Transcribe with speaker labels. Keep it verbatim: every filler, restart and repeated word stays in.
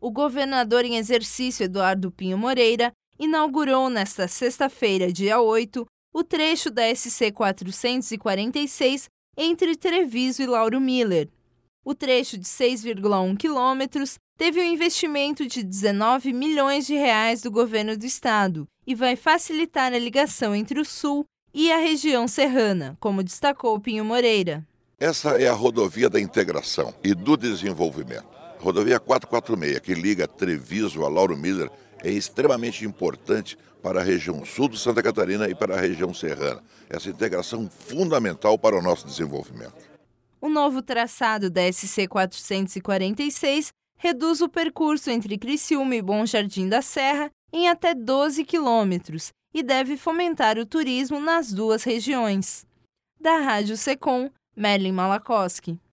Speaker 1: O governador em exercício, Eduardo Pinho Moreira, inaugurou nesta sexta-feira, dia oito, o trecho da S C quatrocentos e quarenta e seis entre Treviso e Lauro Miller. O trecho de seis vírgula um quilômetros teve um investimento de dezenove milhões de reais do governo do estado e vai facilitar a ligação entre o sul e a região serrana, como destacou Pinho Moreira.
Speaker 2: Essa é a rodovia da integração e do desenvolvimento. A rodovia quatrocentos e quarenta e seis, que liga Treviso a Lauro Miller, é extremamente importante para a região sul de Santa Catarina e para a região serrana. Essa integração fundamental para o nosso desenvolvimento.
Speaker 1: O novo traçado da S C quatrocentos e quarenta e seis reduz o percurso entre Criciúma e Bom Jardim da Serra em até doze quilômetros e deve fomentar o turismo nas duas regiões. Da Rádio Secom, Merlin Malakoski.